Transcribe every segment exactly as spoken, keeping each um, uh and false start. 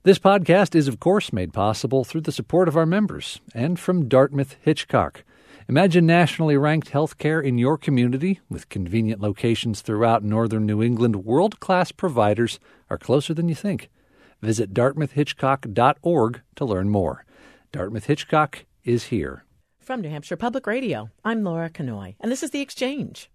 This podcast is, of course, made possible through the support of our members and from Dartmouth Hitchcock. Imagine nationally ranked healthcare in your community with convenient locations throughout northern New England. World-class providers are closer than you think. Visit dartmouth hitchcock dot org to learn more. Dartmouth Hitchcock is here. From New Hampshire Public Radio, I'm Laura Canoy, and this is The Exchange.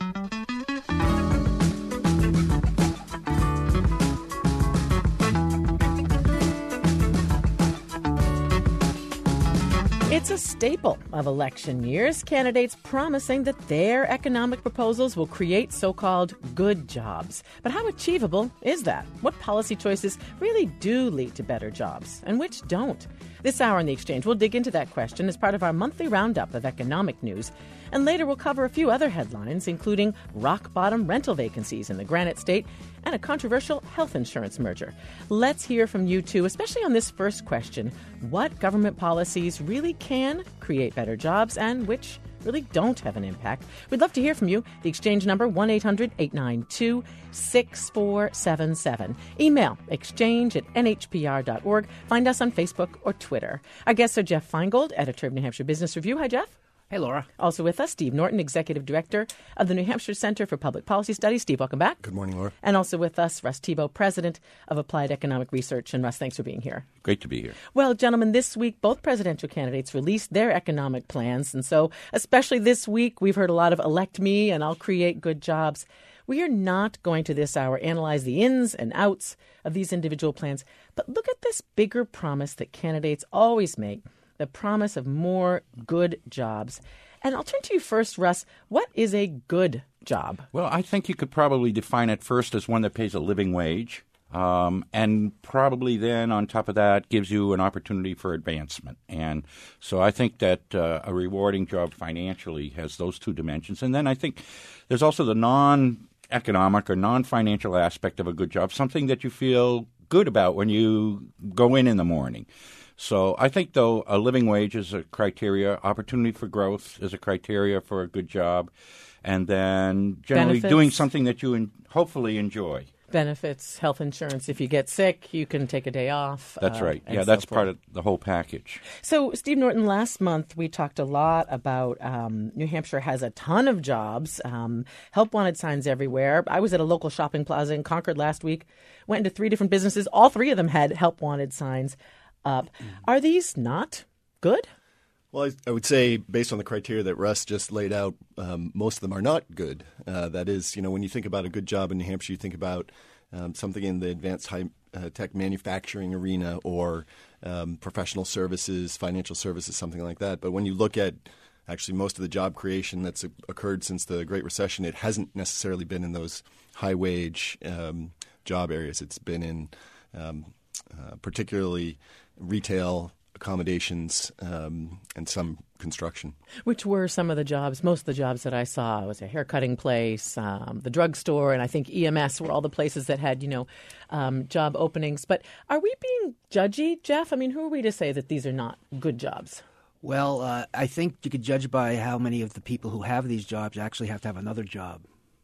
It's a staple of election years, candidates promising that their economic proposals will create so-called good jobs. But how achievable is that? What policy choices really do lead to better jobs, and which don't? This hour on The Exchange, we'll dig into that question as part of our monthly roundup of economic news. And later we'll cover a few other headlines, including rock-bottom rental vacancies in the Granite State and a controversial health insurance merger. Let's hear from you, too, especially on this first question. What government policies really can create better jobs and which really don't have an impact? We'd love to hear from you. The Exchange number, one eight hundred eight nine two six four seven seven. Email exchange at n h p r dot org. Find us on Facebook or Twitter. Our guests are Jeff Feingold, editor of New Hampshire Business Review. Hi, Jeff. Hey, Laura. Also with us, Steve Norton, Executive Director of the New Hampshire Center for Public Policy Studies. Steve, welcome back. Good morning, Laura. And also with us, Russ Thibault, President of Applied Economic Research. And Russ, thanks for being here. Great to be here. Well, gentlemen, this week, both presidential candidates released their economic plans. And so, especially this week, we've heard a lot of elect me and I'll create good jobs. We are not going to this hour analyze the ins and outs of these individual plans. But look at this bigger promise that candidates always make, the promise of more good jobs. And I'll turn to you first, Russ. What is a good job? Well, I think you could probably define it first as one that pays a living wage, um, and probably then on top of that gives you an opportunity for advancement. And so I think that uh, a rewarding job financially has those two dimensions. And then I think there's also the non-economic or non-financial aspect of a good job, something that you feel good about when you go in in the morning. So I think, though, a living wage is a criteria, opportunity for growth is a criteria for a good job, and then generally Benefits. Doing something that you en- hopefully enjoy. Benefits, health insurance. If you get sick, you can take a day off. That's uh, right. Yeah, so that's forth. part of the whole package. So, Steve Norton, last month we talked a lot about um, New Hampshire has a ton of jobs, um, help wanted signs everywhere. I was at a local shopping plaza in Concord last week, went into three different businesses. All three of them had help wanted signs up. Are these not good? Well, I, I would say based on the criteria that Russ just laid out, um, most of them are not good. Uh, that is, you know, when you think about a good job in New Hampshire, you think about um, something in the advanced high uh, tech manufacturing arena or um, professional services, financial services, something like that. But when you look at actually most of the job creation that's a- occurred since the Great Recession, it hasn't necessarily been in those high-wage um, job areas. It's been in um, uh, particularly retail, accommodations, um, and some construction. Which were some of the jobs, most of the jobs that I saw. It was a haircutting place, um, the drugstore, and I think E M S were all the places that had, you know, um, job openings. But are we being judgy, Jeff? I mean, who are we to say that these are not good jobs? Well, uh, I think you could judge by how many of the people who have these jobs actually have to have another job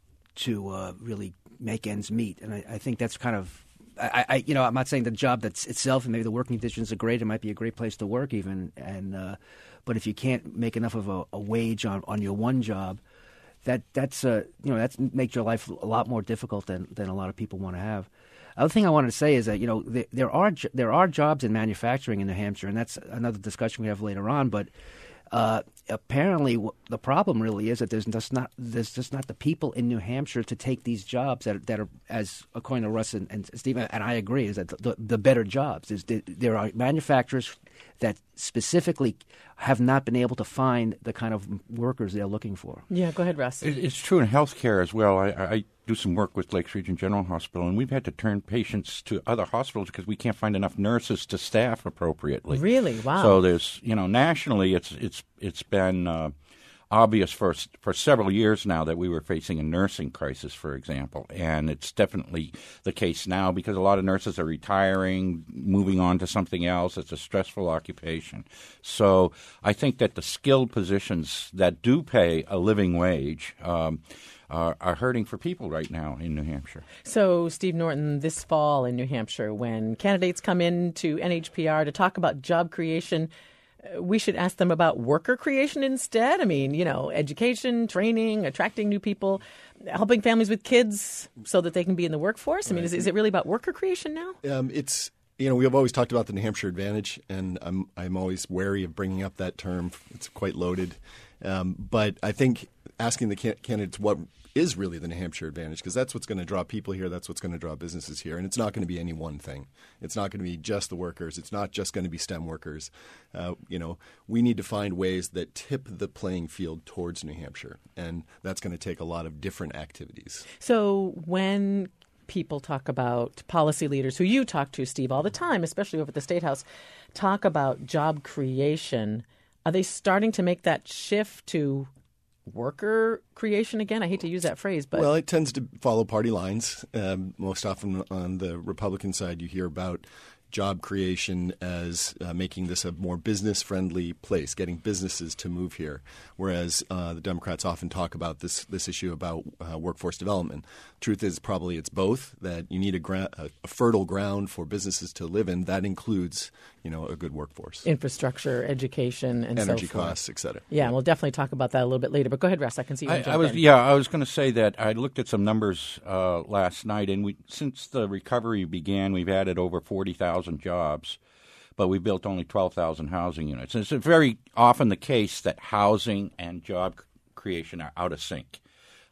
to uh, really make ends meet. And I, I think that's kind of I, I, you know, I'm not saying the job that's itself and maybe the working conditions are great. It might be a great place to work even. And uh, but if you can't make enough of a, a wage on, on your one job, that that's uh, you know that makes your life a lot more difficult than, than a lot of people want to have. Other thing I wanted to say is that you know there, there are there are jobs in manufacturing in New Hampshire, and that's another discussion we have later on. But uh, apparently, w- the problem really is that there's just not there's just not the people in New Hampshire to take these jobs that that are, as according to Russ and, and Steve, and I agree, is that the, the better jobs. Is the, there are manufacturers that specifically have not been able to find the kind of workers they're looking for. Yeah, go ahead, Russ. It, it's true in healthcare as well. I, I do some work with Lakes Region General Hospital, and we've had to turn patients to other hospitals because we can't find enough nurses to staff appropriately. Really? Wow. So there's, you know, nationally, it's it's it's been uh, obvious for for several years now that we were facing a nursing crisis, for example, and it's definitely the case now because a lot of nurses are retiring, moving on to something else. It's a stressful occupation. So I think that the skilled positions that do pay a living wage, um, are, are hurting for people right now in New Hampshire. So, Steve Norton, this fall in New Hampshire, when candidates come in to N H P R to talk about job creation, we should ask them about worker creation instead. I mean, you know, education, training, attracting new people, helping families with kids so that they can be in the workforce. I mean, is, is it really about worker creation now? Um, it's, you know, we have always talked about the New Hampshire advantage, and I'm I'm always wary of bringing up that term. It's quite loaded. Um, but I think asking the can- candidates what is really the New Hampshire advantage, because that's what's going to draw people here, that's what's going to draw businesses here, and it's not going to be any one thing. It's not going to be just the workers. It's not just going to be STEM workers. Uh, you know, we need to find ways that tip the playing field towards New Hampshire, and that's going to take a lot of different activities. So when people talk about policy leaders, who you talk to, Steve, all the time, especially over at the State House, talk about job creation, are they starting to make that shift to worker creation again? I hate to use that phrase, but well, it tends to follow party lines. Um, most often on the Republican side, you hear about job creation as uh, making this a more business-friendly place, getting businesses to move here, whereas uh, the Democrats often talk about this this issue about uh, workforce development. Truth is probably it's both, that you need a, gra- a fertile ground for businesses to live in. That includes, you know, a good workforce. Infrastructure, education, and energy so forth. costs, et cetera. Yeah, we'll definitely talk about that a little bit later. But go ahead, Russ. I can see you. I, I was, in. Yeah, I was going to say that I looked at some numbers uh, last night, and we since the recovery began, we've added over forty thousand jobs, but we built only twelve thousand housing units. And it's very often the case that housing and job creation are out of sync.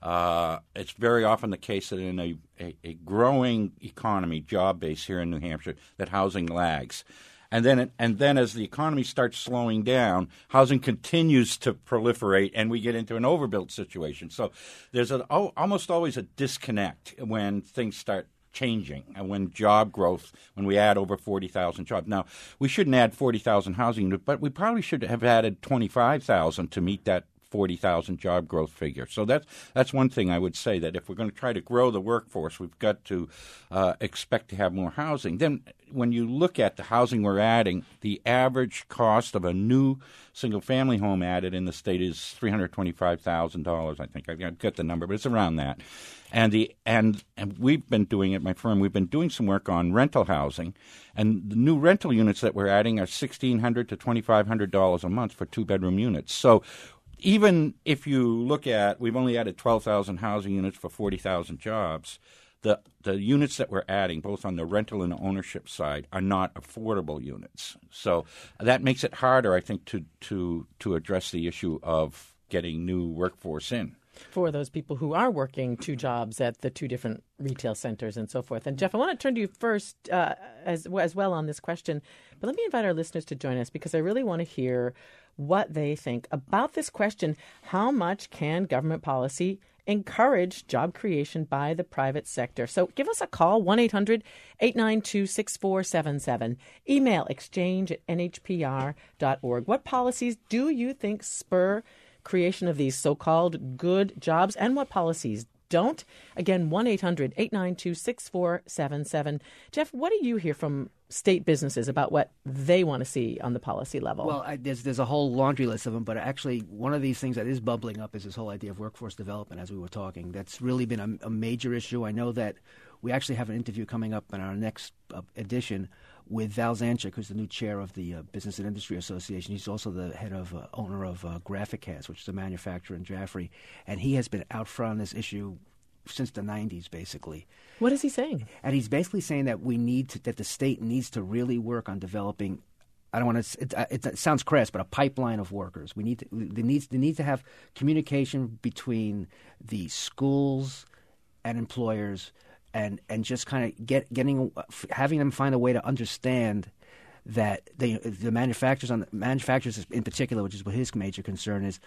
Uh, it's very often the case that in a, a, a growing economy, job base here in New Hampshire, that housing lags. And then, it, and then, as the economy starts slowing down, housing continues to proliferate, and we get into an overbuilt situation. So, there's a, oh, almost always a disconnect when things start changing, and when job growth, when we add over forty thousand jobs. Now, we shouldn't add forty thousand housing units, but we probably should have added twenty-five thousand to meet that forty thousand job growth figure. So that's that's one thing I would say, that if we're going to try to grow the workforce, we've got to uh, expect to have more housing. Then when you look at the housing we're adding, the average cost of a new single-family home added in the state is three hundred twenty-five thousand dollars, I think. I've got the number, but it's around that. And the and, and we've been doing it, my firm, we've been doing some work on rental housing, and the new rental units that we're adding are sixteen hundred dollars to twenty-five hundred dollars a month for two-bedroom units. So even if you look at, we've only added twelve thousand housing units for forty thousand jobs, the the units that we're adding, both on the rental and ownership side, are not affordable units. So that makes it harder, I think, to to to address the issue of getting new workforce in. For those people who are working two jobs at the two different retail centers and so forth. And Jeff, I want to turn to you first uh, as, as well on this question, but let me invite our listeners to join us, because I really want to hear what they think about this question. How much can government policy encourage job creation by the private sector? So give us a call, one eight hundred eight nine two six four seven seven. Email exchange at n h p r dot org. What policies do you think spur creation of these so-called good jobs, and what policies don't? Again, one eight hundred eight nine two six four seven seven. Jeff, what do you hear from state businesses about what they want to see on the policy level? Well, I, there's there's a whole laundry list of them, but actually one of these things that is bubbling up is this whole idea of workforce development, as we were talking. That's really been a, a major issue. I know that we actually have an interview coming up in our next uh, edition with Val Zanchik, who's the new chair of the uh, Business and Industry Association. He's also the head of uh, owner of uh, GraphicCast, which is a manufacturer in Jaffrey, and he has been out front on this issue since the nineties, basically. What is he saying? And he's basically saying that we need to, that the state needs to really work on developing. I don't want to. It, it, it sounds crass, but a pipeline of workers. We need to. They need. They need to have communication between the schools and employers, and and just kind of get getting having them find a way to understand that they, the manufacturers on the, manufacturers in particular, which is what his major concern is,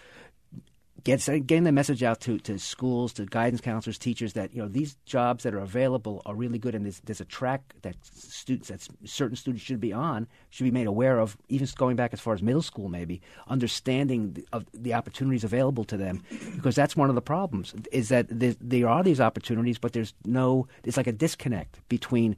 Get, getting the message out to, to schools, to guidance counselors, teachers, that you know these jobs that are available are really good, and there's, there's a track that students, that certain students should be on, should be made aware of, even going back as far as middle school, maybe understanding the, of the opportunities available to them, because that's one of the problems is that there, there are these opportunities, but there's no, it's like a disconnect between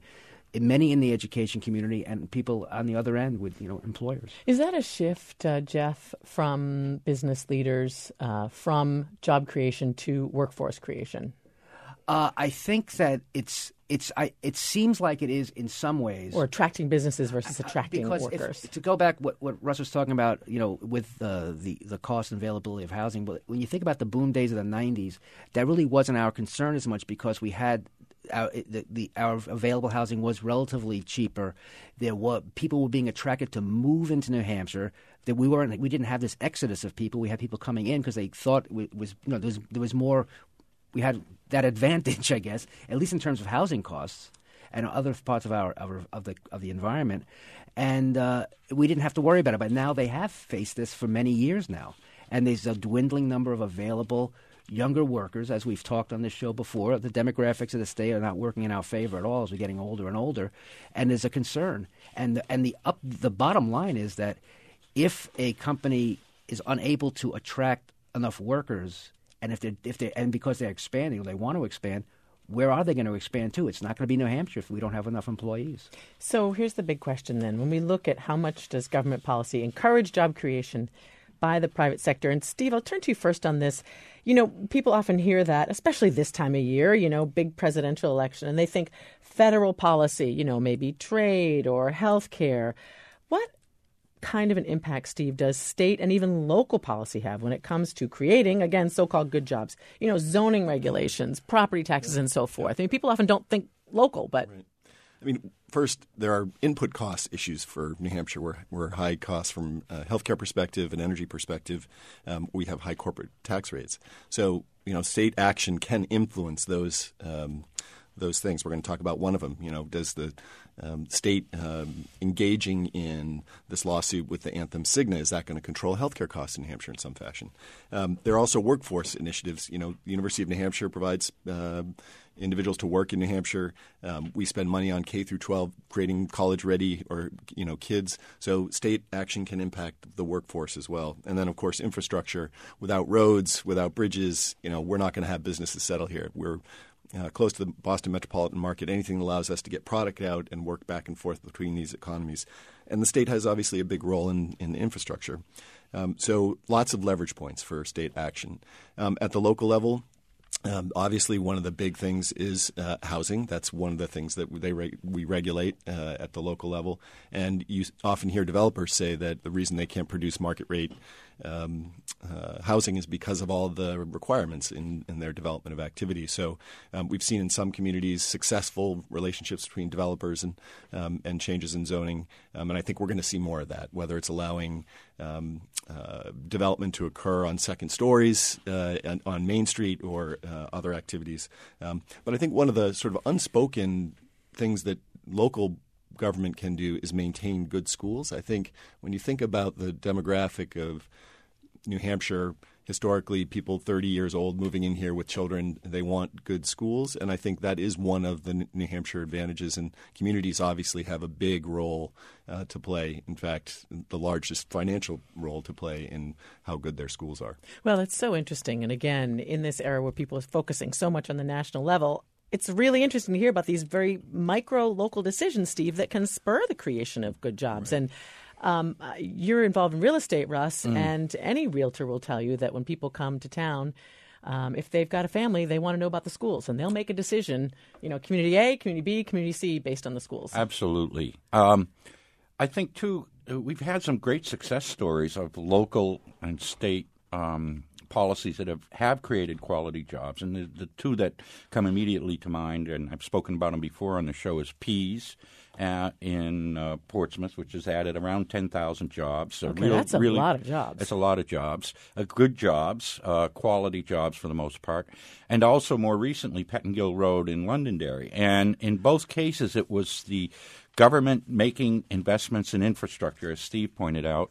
many in the education community and people on the other end with, you know, employers. Is that a shift, uh, Jeff, from business leaders, uh, from job creation to workforce creation? Uh, I think that it's it's I, it seems like it is in some ways, or attracting businesses versus attracting because workers. If, to go back, what what Russ was talking about, you know, with uh, the the cost and availability of housing. But when you think about the boom days of the nineties, that really wasn't our concern as much because we had. Our, the, the, our available housing was relatively cheaper. There were people were being attracted to move into New Hampshire. That we weren't. We didn't have this exodus of people. We had people coming in because they thought it was. You know, there was, there was more. We had that advantage, I guess, at least in terms of housing costs and other parts of our of, of the of the environment, and uh, we didn't have to worry about it. But now they have faced this for many years now, and there's a dwindling number of available younger workers, as we've talked on this show before. The demographics of the state are not working in our favor at all as we're getting older and older, and there's a concern. And the, and the up the bottom line is that if a company is unable to attract enough workers, and if they if they and because they're expanding or they want to expand, where are they going to expand to? It's not going to be New Hampshire if we don't have enough employees. So here's the big question then. When we look at how much does government policy encourage job creation by the private sector? And Steve, I'll turn to you first on this. You know, people often hear that, especially this time of year, you know, big presidential election, and they think federal policy, you know, maybe trade or health care. What kind of an impact, Steve, does state and even local policy have when it comes to creating, again, so-called good jobs? You know, zoning regulations, property taxes, and so forth. I mean, people often don't think local, but... Right. I mean, first, there are input cost issues for New Hampshire. We're, we're high costs from a healthcare perspective and energy perspective. Um, we have high corporate tax rates. So, you know, state action can influence those um, those things. We're going to talk about one of them. You know, does the um, state um, engaging in this lawsuit with the Anthem Cigna, is that going to control healthcare costs in New Hampshire in some fashion? Um, there are also workforce initiatives. You know, the University of New Hampshire provides uh, individuals to work in New Hampshire. Um, we spend money on K through twelve, creating college-ready or you know kids. So state action can impact the workforce as well. And then, of course, infrastructure. Without roads, without bridges, you know, we're not going to have businesses settle here. We're uh, close to the Boston metropolitan market. Anything that allows us to get product out and work back and forth between these economies. And the state has obviously a big role in, in infrastructure. Um, so lots of leverage points for state action. Um, at the local level, Um, obviously, one of the big things is uh, housing. That's one of the things that they re- we regulate uh, at the local level. And you often hear developers say that the reason they can't produce market rate um, uh, housing is because of all the requirements in, in their development of activity. So um, we've seen in some communities successful relationships between developers and um, and changes in zoning. Um, and I think we're going to see more of that, whether it's allowing um, uh, development to occur on second stories uh, and on Main Street or uh, other activities. Um, but I think one of the sort of unspoken things that local government can do is maintain good schools. I think when you think about the demographic of New Hampshire, historically people thirty years old moving in here with children, they want good schools. And I think that is one of the New Hampshire advantages. And communities obviously have a big role uh, to play. In fact, the largest financial role to play in how good their schools are. Well, it's so interesting. And again, in this era where people are focusing so much on the national level, it's really interesting to hear about these very micro local decisions, Steve, that can spur the creation of good jobs. Right. And um, you're involved in real estate, Russ, mm. and any realtor will tell you that when people come to town, um, if they've got a family, they want to know about the schools, and they'll make a decision, you know, community A, community B, community C, based on the schools. Absolutely. Um, I think, too, we've had some great success stories of local and state um policies that have, have created quality jobs. And the, the two that come immediately to mind, and I've spoken about them before on the show, is Pease uh, in uh, Portsmouth, which has added around ten thousand jobs. So okay, real, that's a really, lot of jobs. That's a lot of jobs. Uh, good jobs, uh, quality jobs for the most part. And also more recently, Pettingill Road in Londonderry. And in both cases, it was the government making investments in infrastructure, as Steve pointed out,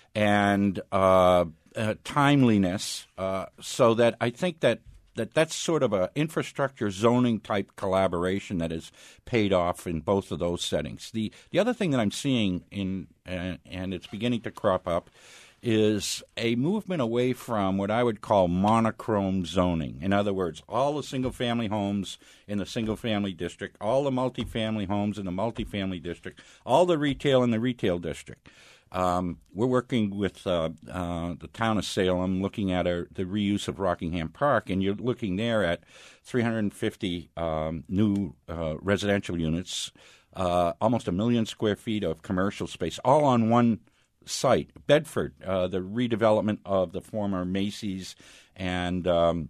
and uh, uh, timeliness, uh, so that I think that, that that's sort of a infrastructure zoning type collaboration that has paid off in both of those settings. The the other thing that I'm seeing in uh, and it's beginning to crop up is a movement away from what I would call monochrome zoning. In other words, all the single-family homes in the single-family district, all the multifamily homes in the multifamily district, all the retail in the retail district. Um, we're working with uh, uh, the town of Salem, looking at our, the reuse of Rockingham Park, and you're looking there at three hundred fifty um, new uh, residential units, uh, almost a million square feet of commercial space, all on one site. Bedford, uh, the redevelopment of the former Macy's and um,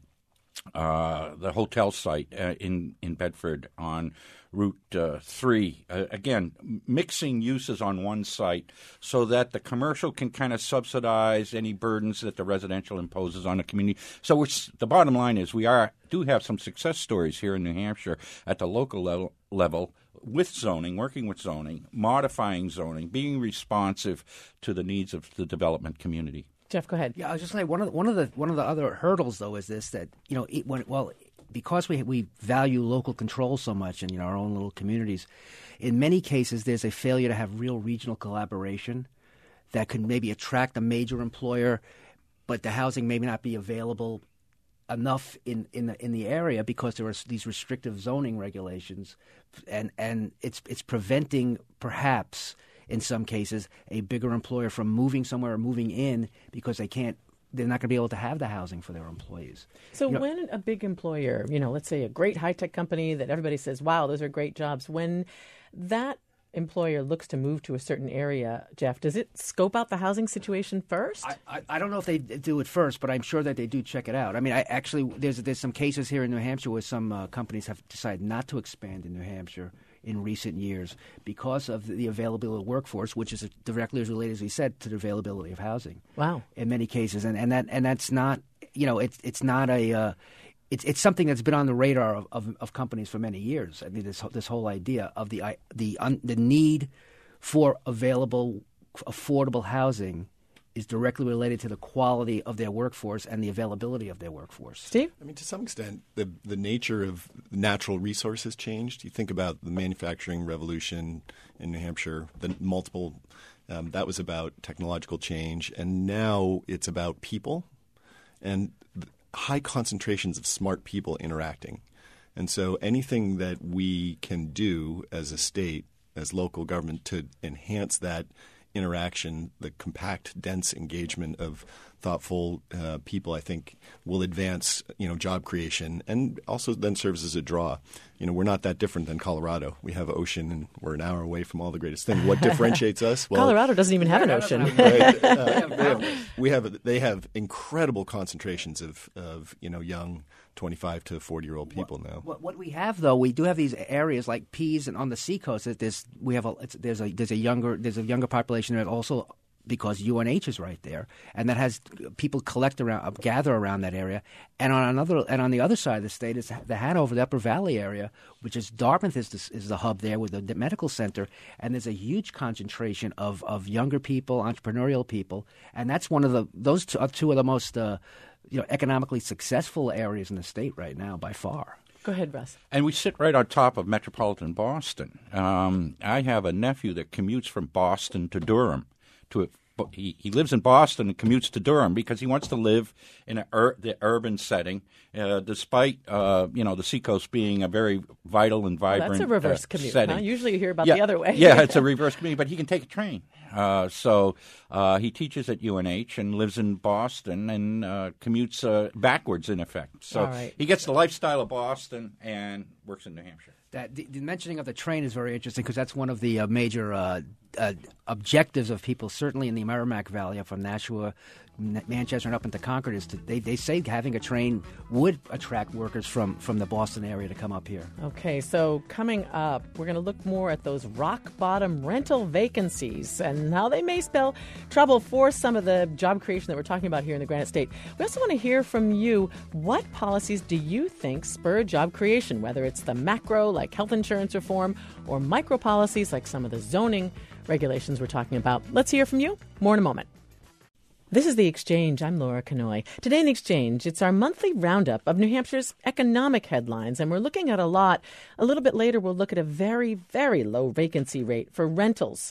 uh, the hotel site uh, in, in Bedford on Route uh, three. Uh, again, mixing uses on one site so that the commercial can kind of subsidize any burdens that the residential imposes on the community. So which, the bottom line is we are do have some success stories here in New Hampshire at the local level, level with zoning, working with zoning, modifying zoning, being responsive to the needs of the development community. Jeff, go ahead. Yeah, I was just saying one of the, one of the one of the other hurdles though is this, that you know it, when, well because we we value local control so much in you know our own little communities, in many cases there's a failure to have real regional collaboration that could maybe attract a major employer, but the housing may not be available enough in, in the in the area because there are these restrictive zoning regulations, and and it's it's preventing perhaps in some cases a bigger employer from moving somewhere or moving in because they can't they're not going to be able to have the housing for their employees. So you know, when a big employer, you know, let's say a great high-tech company that everybody says, wow, those are great jobs, when that employer looks to move to a certain area, Jeff, does it scope out the housing situation first? I, I, I don't know if they do it first, but I'm sure that they do check it out. I mean, I actually there's there's some cases here in New Hampshire where some uh, companies have decided not to expand in New Hampshire in recent years because of the availability of workforce, which is directly related, as we said, to the availability of housing. Wow. In many cases, and and that and that's not you know it's it's not a uh, It's it's something that's been on the radar of, of, of companies for many years. I mean, this this whole idea of the the un, the need for available, affordable housing is directly related to the quality of their workforce and the availability of their workforce. Steve? I mean, to some extent, the the nature of natural resources changed. You think about the manufacturing revolution in New Hampshire, the multiple um, that was about technological change, and now it's about people and high concentrations of smart people interacting. And so anything that we can do as a state, as local government, to enhance that interaction, the compact, dense engagement of thoughtful uh, people, I think will advance, you know, job creation and also then serves as a draw. You know, we're not that different than Colorado. We have ocean and we're an hour away from all the greatest things. What differentiates us? Well, Colorado doesn't even have an ocean. Right, uh, they have, we have they have incredible concentrations of, of you know young twenty-five to forty year old people what, now. What, what we have though, we do have these areas like Pease and on the seacoast. There's we have a it's, there's a there's a younger there's a younger population there also because U N H is right there, and that has people collect around, gather around that area. And on another, and on the other side of the state is the Hanover, the Upper Valley area, which is Dartmouth is the, is the hub there with the, the medical center, and there's a huge concentration of, of younger people, entrepreneurial people, and that's one of the those two are two of the most uh, you know economically successful areas in the state right now by far. Go ahead, Russ. And we sit right on top of metropolitan Boston. Um, I have a nephew that commutes from Boston to Durham. To a, he, he lives in Boston and commutes to Durham because he wants to live in a ur, the urban setting, uh, despite uh, you know the seacoast being a very vital and vibrant well, that's a reverse uh, commute. setting. Huh? Usually you hear about yeah, the other way. yeah, it's a reverse commute, but he can take a train. Uh, so uh, he teaches at U N H and lives in Boston and uh, commutes uh, backwards in effect. So right. he gets the lifestyle of Boston and works in New Hampshire. That the, the mentioning of the train is very interesting because that's one of the uh, major uh, uh, objectives of people, certainly in the Merrimack Valley, from Nashua, N- Manchester, and up into Concord. Is to, they they say having a train would attract workers from, from the Boston area to come up here. Okay, so coming up, we're going to look more at those rock bottom rental vacancies and how they may spell trouble for some of the job creation that we're talking about here in the Granite State. We also want to hear from you. What policies do you think spur job creation, whether it's the macro, like health insurance reform, or micro policies like some of the zoning regulations we're talking about? Let's hear from you. More in a moment. This is The Exchange. I'm Laura Kanoy. Today in The Exchange, it's our monthly roundup of New Hampshire's economic headlines, and we're looking at a lot. A little bit later, we'll look at a very, very low vacancy rate for rentals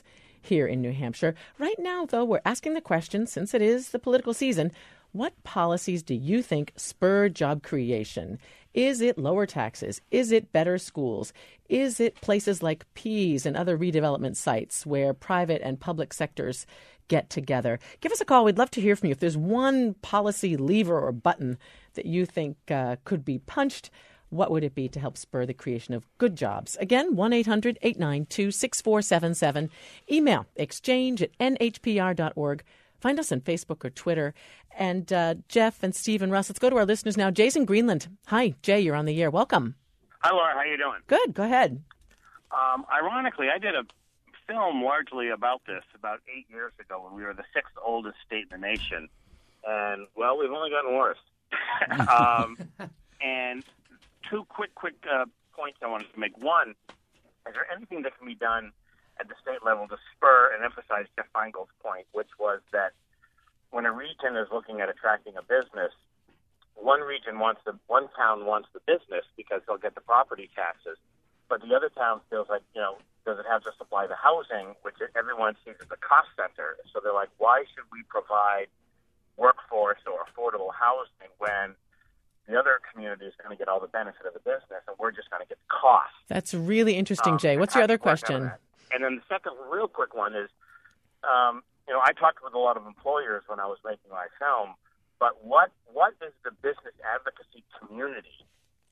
here in New Hampshire. Right now, though, we're asking the question, since it is the political season, what policies do you think spur job creation? Is it lower taxes? Is it better schools? Is it places like Pease and other redevelopment sites where private and public sectors get together? Give us a call. We'd love to hear from you. If there's one policy lever or button that you think uh, could be punched, what would it be to help spur the creation of good jobs? Again, one eight hundred eight nine two six four seven seven. Email exchange at n h p r dot org. Find us on Facebook or Twitter. And uh, Jeff and Steve and Russ, let's go to our listeners now. Jay's in Greenland. Hi, Jay, you're on the air. Welcome. Hi, Laura. How you doing? Good. Go ahead. Um, ironically, I did a film largely about this about eight years ago when we were the sixth oldest state in the nation. And, well, we've only gotten worse. um, and two quick, quick uh, points I wanted to make. One, is there anything that can be done at the state level to spur and emphasize Jeff Feingold's point, which was that when a region is looking at attracting a business, one region wants the one town wants the business because they'll get the property taxes, but the other town feels like, you know, does it have to supply the housing, which everyone sees as a cost center? So they're like, why should we provide workforce or affordable housing when the other community is going to get all the benefit of the business and we're just going to get the cost? That's really interesting, um, Jay. What's your other question? And then the second real quick one is, um, you know, I talked with a lot of employers when I was making my film, but what what is the business advocacy community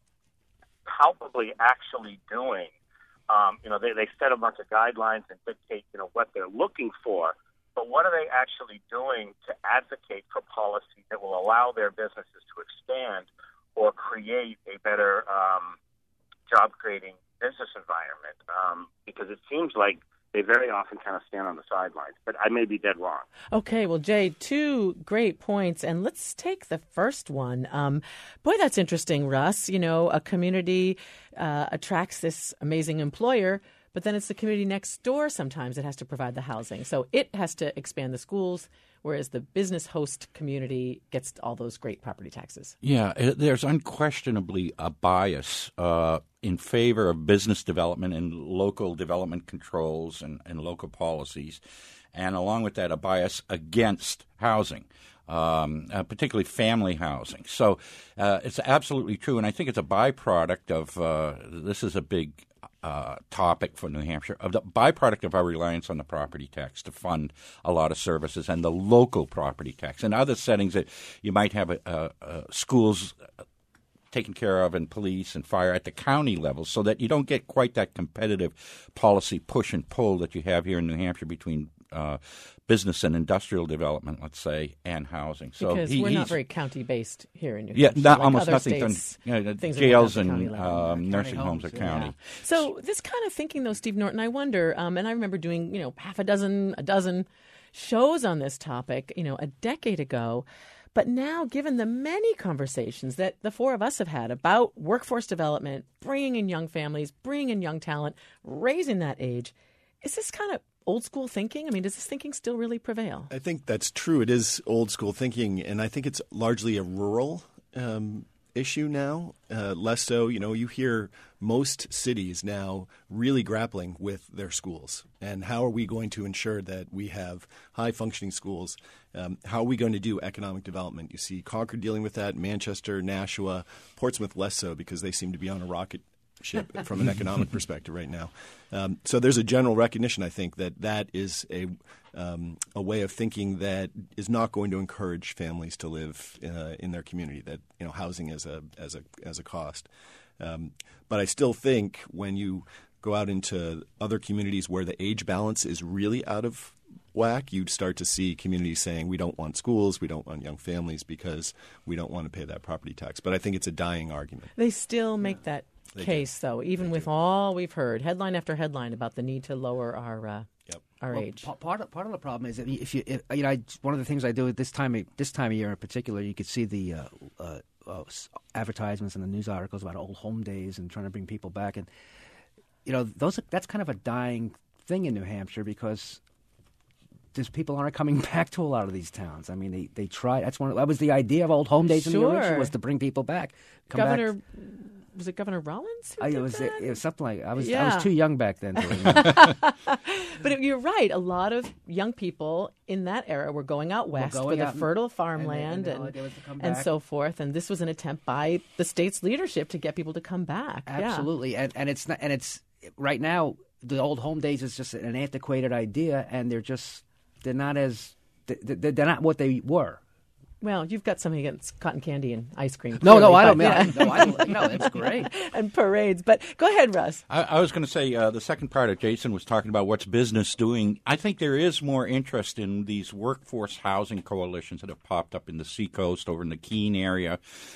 palpably actually doing? Um, you know, they, they set a bunch of guidelines and dictate, you know, what they're looking for, but what are they actually doing to advocate for policy that will allow their businesses to expand or create a better um, job-creating business environment? Um, because it seems like they very often kind of stand on the sidelines, but I may be dead wrong. Okay, well, Jay, two great points, and let's take the first one. Um, boy, that's interesting, Russ. You know, a community uh, attracts this amazing employer, but then it's the community next door sometimes that has to provide the housing. So it has to expand the schools, whereas the business host community gets all those great property taxes. Yeah, it, there's unquestionably a bias uh, in favor of business development and local development controls and, and local policies, and along with that, a bias against housing. Um, uh, particularly family housing. So uh, it's absolutely true, and I think it's a byproduct of uh, this is a big uh, topic for New Hampshire, of the byproduct of our reliance on the property tax to fund a lot of services and the local property tax. In other settings that you might have a, a, a schools taken care of and police and fire at the county level so that you don't get quite that competitive policy push and pull that you have here in New Hampshire between uh, business and industrial development, let's say, and housing. So because he, we're not very county-based here in New yeah, Hampshire. not, like almost other nothing done. states, You know, things are jails done at the and county level. um, nursing homes, homes, are yeah. county. So this kind of thinking, though, Steve Norton, I wonder, um, and I remember doing, you know, half a dozen, a dozen shows on this topic, you know, a decade ago. But now, given the many conversations that the four of us have had about workforce development, bringing in young families, bringing in young talent, raising that age, is this kind of old school thinking? I mean, does this thinking still really prevail? I think that's true. It is old school thinking, and I think it's largely a rural um, issue now. Uh, less so, you know, you hear most cities now really grappling with their schools and how are we going to ensure that we have high functioning schools? Um, how are we going to do economic development? You see Concord dealing with that, Manchester, Nashua, Portsmouth less so because they seem to be on a rocket ship from an economic perspective right now. Um, so there's a general recognition, I think, that that is a um, a way of thinking that is not going to encourage families to live uh, in their community. That you know, housing as a as a as a cost. Um, but I still think when you go out into other communities where the age balance is really out of whack, you'd start to see communities saying we don't want schools, we don't want young families because we don't want to pay that property tax. But I think it's a dying argument. They still make that They case, do. though, even They with do. all we've heard, headline after headline about the need to lower our uh, Yep. our Well, age. pa- part of, part of the problem is that if you, if, you know, I, one of the things I do at this time of, this time of year in particular, you could see the uh, uh, uh, s- advertisements and the news articles about old home days and trying to bring people back, and you know, those are, that's kind of a dying thing in New Hampshire because there's people aren't coming back to a lot of these towns. I mean, they they try. That's one. Of, that was the idea of old home days in the Sure. original was to bring people back. Come Governor back. was it Governor Rollins? Who I, did it was that? it was something like I was I Yeah. was too young back then to remember. But it- you're right. A lot of young people in that era were going out west going for the out and- fertile and farmland they- and, and the idea was to come and back. so forth. And this was an attempt by the state's leadership to get people to come back. Yeah. Absolutely, and and it's not, and it's right now the old home days is just an antiquated idea, and they're just they're not as they're, they're not what they were. Well, you've got something against cotton candy and ice cream. No, no, clearly, I don't. but, mean, yeah. no, I don't. No, it's great. and parades. But go ahead, Russ. I, I was going to say uh, the second part of Jason was talking about what's business doing. I think there is more interest in these workforce housing coalitions that have popped up in the Seacoast, over in the Keene area,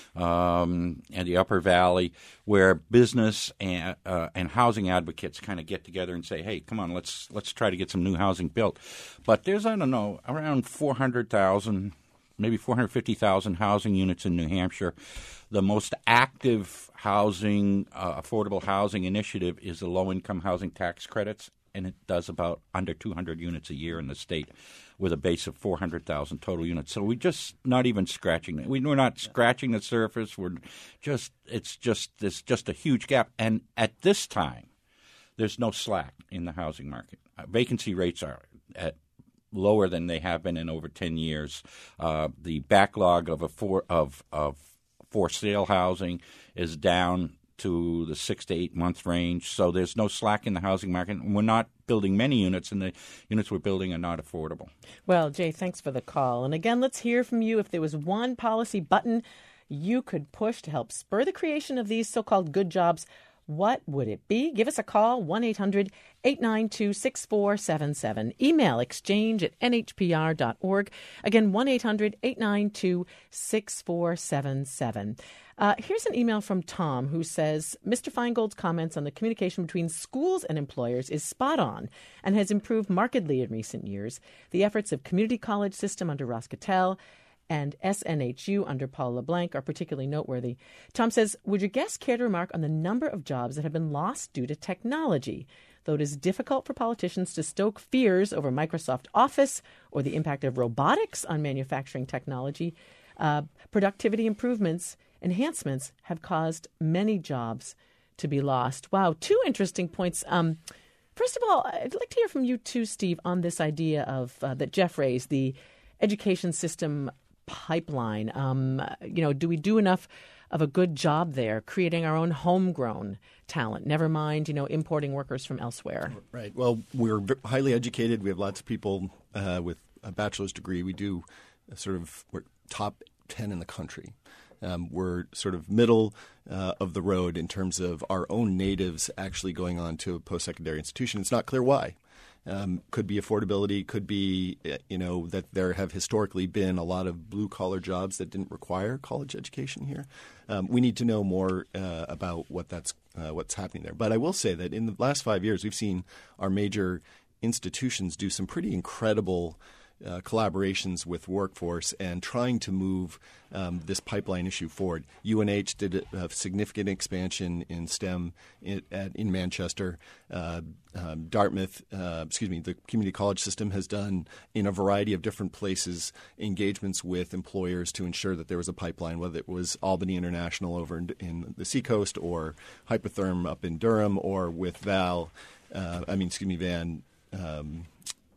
um, and the Upper Valley, where business and, uh, and housing advocates kind of get together and say, "Hey, come on, let's let's try to get some new housing built." But there's I don't know around four hundred thousand. Maybe four hundred fifty thousand housing units in New Hampshire. The most active housing, uh, affordable housing initiative is the low-income housing tax credits, and it does about under two hundred units a year in the state with a base of four hundred thousand total units. So we're just not even scratching it. We're not scratching the surface. We're just it's just there's just a huge gap. And at this time, there's no slack in the housing market. Uh, vacancy rates are at lower than they have been in over ten years. Uh, the backlog of a for of of for sale housing is down to the six to eight month range. So there's no slack in the housing market. We're not building many units, and the units we're building are not affordable. Well, Jay, thanks for the call. And again, let's hear from you. If there was one policy button you could push to help spur the creation of these so-called good jobs, what would it be? Give us a call, one eight hundred eight nine two six four seven seven. Email exchange at n h p r dot org. Again, one eight hundred eight nine two six four seven seven. Uh, here's an email from Tom who says, Mister Feingold's comments on the communication between schools and employers is spot on and has improved markedly in recent years. The efforts of community college system under Ross Cattell and S N H U under Paul LeBlanc are particularly noteworthy. Tom says, would your guest care to remark on the number of jobs that have been lost due to technology? Though it is difficult for politicians to stoke fears over Microsoft Office or the impact of robotics on manufacturing technology, uh, productivity improvements, enhancements have caused many jobs to be lost. Wow, two interesting points. Um, first of all, I'd like to hear from you too, Steve, on this idea of uh, that Jeff raised, the education system pipeline. Um, you know, do we do enough of a good job there, creating our own homegrown talent? Never mind, you know, importing workers from elsewhere. Right. Well, we're v- highly educated. We have lots of people uh, with a bachelor's degree. We do uh, sort of we're top ten in the country. Um, we're sort of middle uh, of the road in terms of our own natives actually going on to a post-secondary institution. It's not clear why. Um, could be affordability, could be, you know, that there have historically been a lot of blue-collar jobs that didn't require college education here. Um, we need to know more uh, about what that's uh, what's happening there. But I will say that in the last five years, we've seen our major institutions do some pretty incredible Uh, collaborations with workforce and trying to move um, this pipeline issue forward. U N H did a, a significant expansion in STEM in, at, in Manchester. Uh, um, Dartmouth, uh, excuse me, the community college system has done in a variety of different places engagements with employers to ensure that there was a pipeline, whether it was Albany International over in, in the Seacoast or Hypertherm up in Durham or with Val, uh, I mean, excuse me, Van, um,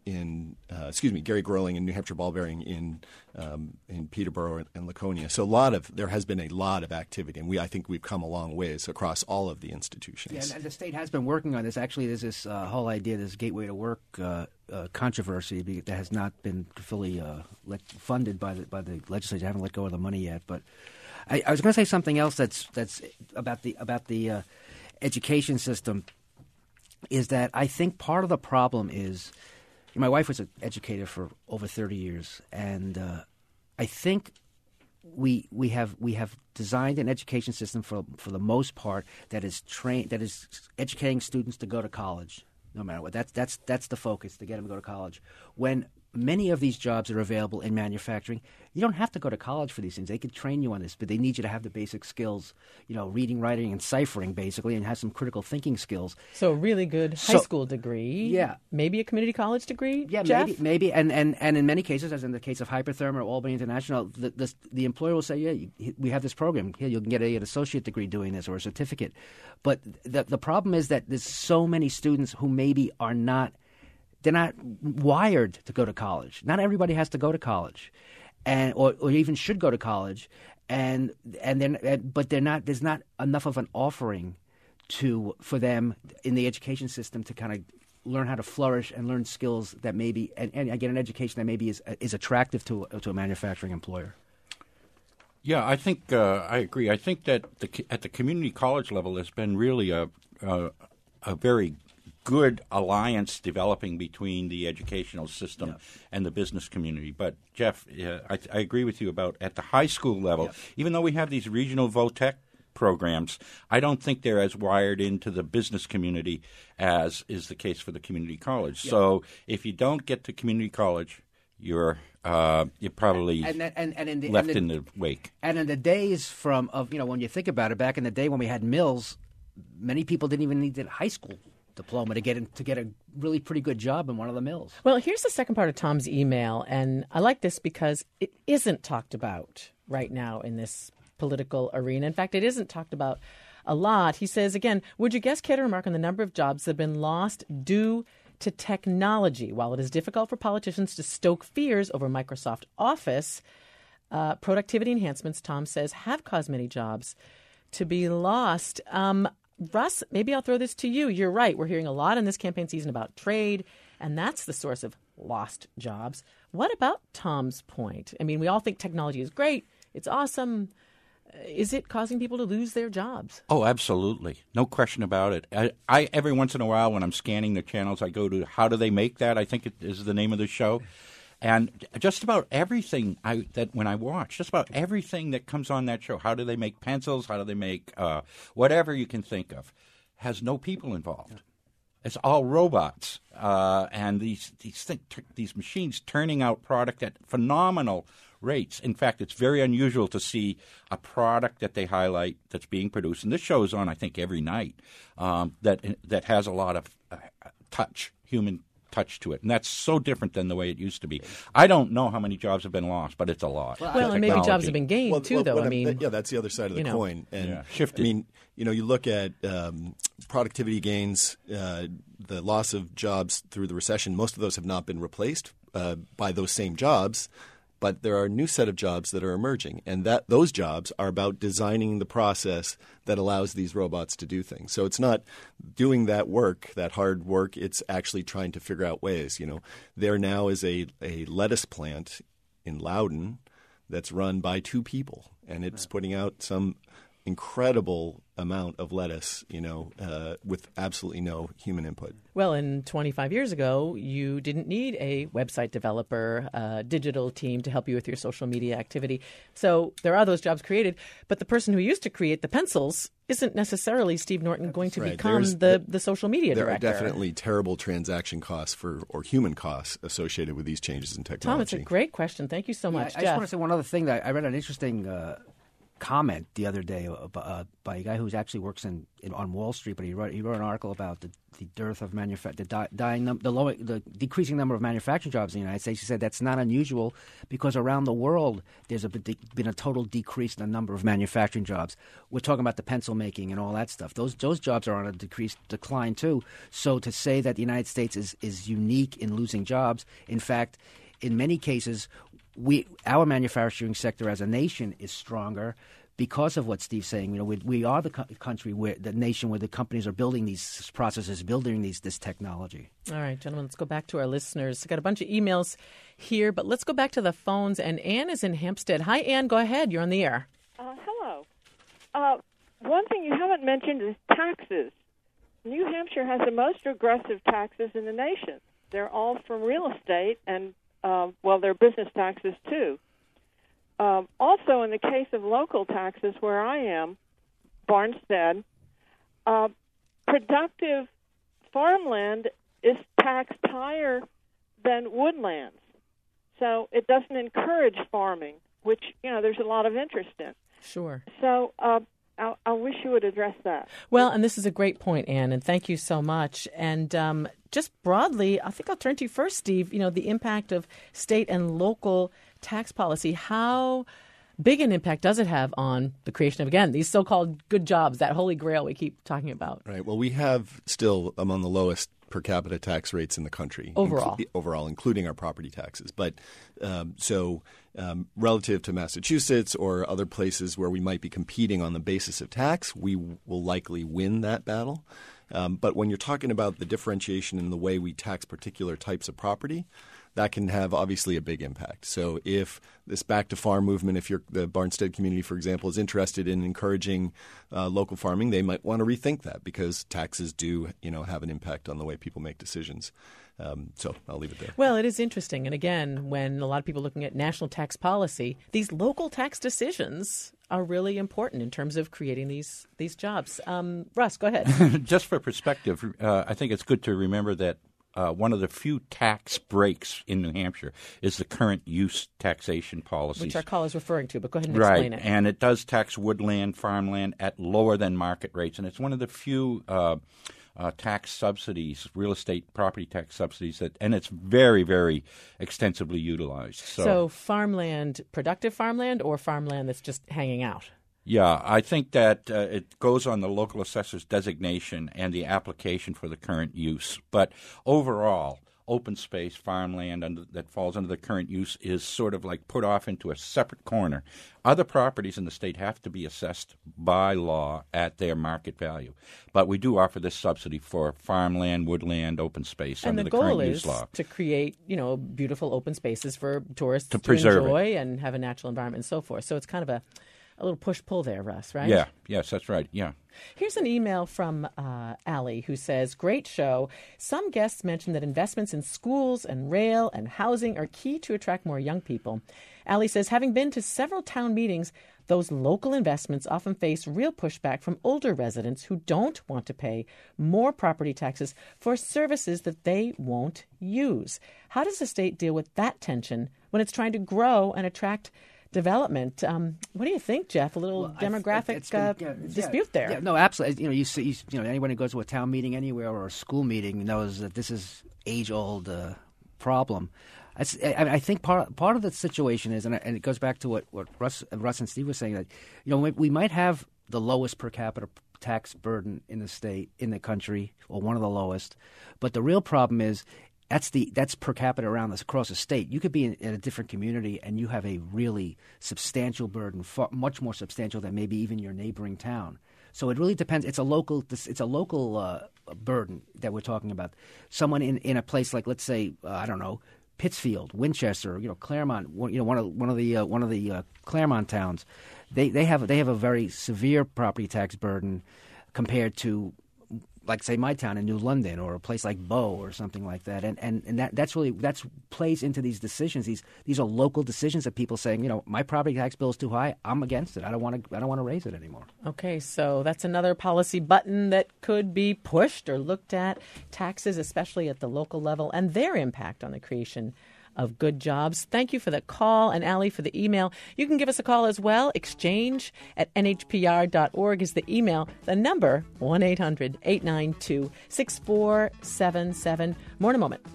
in uh, excuse me, Gary Growling in New Hampshire Ball Bearing in um, in Peterborough and Laconia. So a lot of there has been a lot of activity, and we I think we've come a long ways across all of the institutions. Yeah, and the state has been working on this. Actually, there's this uh, whole idea, this Gateway to Work uh, uh, controversy that has not been fully uh, let, funded by the by the legislature. They haven't let go of the money yet. But I, I was going to say something else that's that's about the about the uh, education system. Is that I think part of the problem is. My wife was an educator for over thirty years, and uh, I think we we have we have designed an education system for for the most part that is train that is educating students to go to college, no matter what. That's that's that's the focus, to get them to go to college. When many of these jobs that are available in manufacturing, you don't have to go to college for these things. They could train you on this, but they need you to have the basic skills, you know, reading, writing, and ciphering, basically, and have some critical thinking skills. So a really good high So- school degree. Yeah. Maybe a community college degree, Yeah, Jeff? maybe, maybe, and, and, and in many cases, as in the case of Hypertherm or Albany International, the, the, the employer will say, yeah, you, we have this program. Here, you can get a, an associate degree doing this or a certificate. But the, the problem is that there's so many students who maybe are not, they're not wired to go to college. Not everybody has to go to college, and or, or even should go to college, and and then but they're not. There's not enough of an offering to for them in the education system to kind of learn how to flourish and learn skills that maybe and, and get an education that maybe is is attractive to to a manufacturing employer. Yeah, I think uh, I agree. I think that the, at the community college level, there's been really a a, a very good alliance developing between the educational system Yeah. and the business community. But, Jeff, uh, I, I agree with you about at the high school level, Yeah. even though we have these regional VOTEC programs, I don't think they're as wired into the business community as is the case for the community college. Yeah. So if you don't get to community college, you're uh, you're probably And and and, and in the, left and the, in the wake. And in the days from of you know when you think about it, back in the day when we had mills, many people didn't even need a high school diploma to get in, to get a really pretty good job in one of the mills. Well, here's the second part of Tom's email, and I like this because it isn't talked about right now in this political arena. In fact, it isn't talked about a lot. He says, again, would you guess, care to remark on the number of jobs that have been lost due to technology? While it is difficult for politicians to stoke fears over Microsoft Office, uh, productivity enhancements, Tom says, have caused many jobs to be lost. Um, Russ, maybe I'll throw this to you. You're right. We're hearing a lot in this campaign season about trade, and that's the source of lost jobs. What about Tom's point? I mean, we all think technology is great. It's awesome. Is it causing people to lose their jobs? Oh, absolutely. No question about it. I, I every once in a while when I'm scanning the channels, I go to How Do They Make That? I think it is the name of the show. And just about everything I that when I watch, just about everything that comes on that show, how do they make pencils, how do they make uh, whatever you can think of, has no people involved. It's all robots, uh, and these these thing, t- these machines turning out product at phenomenal rates. In fact, it's very unusual to see a product that they highlight that's being produced, and this show is on, I think, every night, um, that that has a lot of uh, touch, human touch to it, and that's so different than the way it used to be. I don't know how many jobs have been lost, but it's a lot. Well, well and maybe jobs have been gained Well, too, well, though. what I I'm- mean, yeah, that's the other side of the you know. coin. And Yeah, shifted. I mean, you know, you look at um, productivity gains, uh, the loss of jobs through the recession. Most of those have not been replaced uh, by those same jobs. But there are a new set of jobs that are emerging, and that those jobs are about designing the process that allows these robots to do things. So it's not doing that work, that hard work. It's actually trying to figure out ways. You know, there now is a, a lettuce plant in Loudon that's run by two people, and it's putting out some incredible amount of lettuce, you know, uh, with absolutely no human input. well, and twenty-five years ago, you didn't need a website developer, a digital team to help you with your social media activity. So there are those jobs created, but the person who used to create the pencils isn't necessarily Steve Norton going to right. become There's- the, the social media There director. are definitely terrible transaction costs for or human costs associated with these changes in technology. Tom, it's a great question. Thank you so Yeah, much, I, I Jeff. just want to say one other thing. That I read an interesting uh, comment the other day uh, uh, by a guy who actually works in, in on Wall Street, but he wrote he wrote an article about the, the dearth of manufa- the di- dying num- the low the decreasing number of manufacturing jobs in the United States. He said that's not unusual because around the world there's a, been a total decrease in the number of manufacturing jobs. We're talking about the pencil making and all that stuff. Those those jobs are on a decreased decline too. So to say that the United States is is unique in losing jobs, in fact, in many cases, we our manufacturing sector as a nation is stronger because of what Steve's saying. You know, we, we are the co- country where the nation where the companies are building these processes, building these this technology. All right, gentlemen, let's go back to our listeners. I've got a bunch of emails here, but let's go back to the phones. And Ann is in Hampstead. Hi, Ann. Go ahead. You're on the air. Uh, hello. Uh, one thing you haven't mentioned is taxes. New Hampshire has the most regressive taxes in the nation. They're all from real estate, and, uh, well, they're business taxes, too. Um, also, in the case of local taxes where I am, Barnstead, uh, productive farmland is taxed higher than woodlands. So it doesn't encourage farming, which, you know, there's a lot of interest in. Sure. So uh, I, I wish you would address that. Well, and this is a great point, Ann, and thank you so much. And um, just broadly, I think I'll turn to you first, Steve, you know, the impact of state and local tax policy. How big an impact does it have on the creation of, again, these so-called good jobs, that holy grail we keep talking about? Right. Well, we have still among the lowest per capita tax rates in the country. Overall. Inclu- overall, including our property taxes. But um, so um, relative to Massachusetts or other places where we might be competing on the basis of tax, we w- will likely win that battle. Um, but when you're talking about the differentiation in the way we tax particular types of property, that can have obviously a big impact. So if this back to farm movement, if you're, the Barnstead community, for example, is interested in encouraging uh, local farming, they might want to rethink that because taxes do, you know, have an impact on the way people make decisions. Um, so I'll leave it there. Well, it is interesting. And again, when a lot of people are looking at national tax policy, these local tax decisions are really important in terms of creating these these jobs. Um, Russ, go ahead. Just for perspective, uh, I think it's good to remember that Uh, one of the few tax breaks in New Hampshire is the current use taxation policies. Which our caller is referring to, but go ahead and right. explain it. And it does tax woodland, farmland at lower than market rates. And it's one of the few uh, uh, tax subsidies, real estate property tax subsidies, that, and it's very, very extensively utilized. So, so farmland, productive farmland, or farmland that's just hanging out? Yeah, I think that uh, it goes on the local assessor's designation and the application for the current use. But overall, open space, farmland under, that falls under the current use is sort of like put off into a separate corner. Other properties in the state have to be assessed by law at their market value. But we do offer this subsidy for farmland, woodland, open space and under the, the current goal use is law. To create, you know, beautiful open spaces for tourists To to, preserve enjoy it. and have a natural environment and so forth. So it's kind of a A little push-pull there, Russ, right? Yeah, yes, that's right, yeah. Here's an email from uh, Allie who says, great show. Some guests mentioned that investments in schools and rail and housing are key to attract more young people. Allie says, having been to several town meetings, those local investments often face real pushback from older residents who don't want to pay more property taxes for services that they won't use. How does the state deal with that tension when it's trying to grow and attract development? Um, what do you think, Jeff? A little Well, demographic it's been, uh, yeah, dispute yeah, there. Yeah, no, absolutely. You know, you see, you, you know, anyone who goes to a town meeting anywhere or a school meeting knows that this is age-old uh, problem. It's, I, I think part part of the situation is, and, I, and it goes back to what, what Russ, Russ and Steve were saying, that you know we, we might have the lowest per capita tax burden in the state, in the country, or one of the lowest, but the real problem is. That's the that's per capita around this across the state. You could be in, in a different community and you have a really substantial burden, far, much more substantial than maybe even your neighboring town. So it really depends. It's a local it's a local uh, burden that we're talking about. Someone in, in a place like, let's say, uh, I don't know, Pittsfield, Winchester, you know, Claremont, you know, one of one of the uh, one of the uh, Claremont towns. They they have they have a very severe property tax burden compared to, like, say, my town in New London or a place like Bow or something like that. And and, and that that's really that's plays into these decisions. These these are local decisions of people saying, you know, my property tax bill is too high. I'm against it. I don't want to I don't want to raise it anymore. Okay, so that's another policy button that could be pushed or looked at. Taxes, especially at the local level, and their impact on the creation of good jobs. Thank you for the call, and Allie for the email. You can give us a call as well. Exchange at N H P R dot org is the email. The number, one eight hundred eight nine two six four seven seven. More in a moment.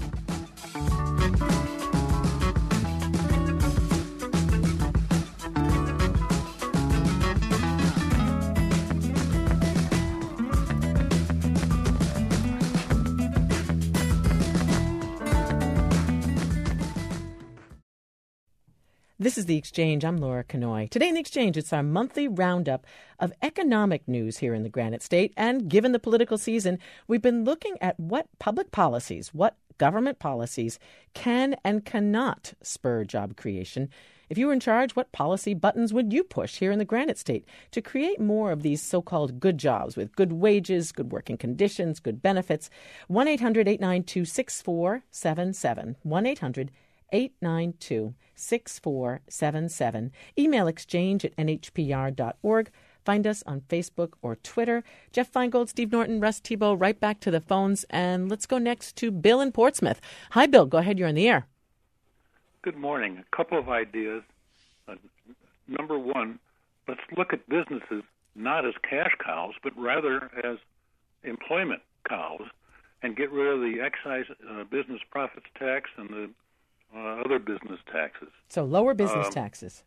This is The Exchange. I'm Laura Kanoy. Today in The Exchange, it's our monthly roundup of economic news here in the Granite State. And given the political season, we've been looking at what public policies, what government policies can and cannot spur job creation. If you were in charge, what policy buttons would you push here in the Granite State to create more of these so-called good jobs with good wages, good working conditions, good benefits? one eight hundred eight nine two six four seven seven. one eight hundred eight nine two six four seven seven. Email exchange at N H P R dot org. Find us on Facebook or Twitter. Jeff Feingold, Steve Norton, Russ Tebow, right back to the phones. And let's go next to Bill in Portsmouth. Hi, Bill. Go ahead. You're on the air. Good morning. A couple of ideas. Uh, number one, let's look at businesses not as cash cows, but rather as employment cows, and get rid of the excise uh, business profits tax and the uh, other business taxes. So lower business Um, taxes.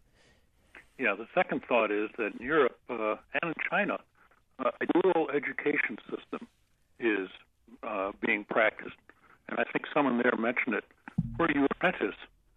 Yeah, the second thought is that in Europe uh, and in China, uh, a dual education system is uh, being practiced. And I think someone there mentioned it, where you apprentice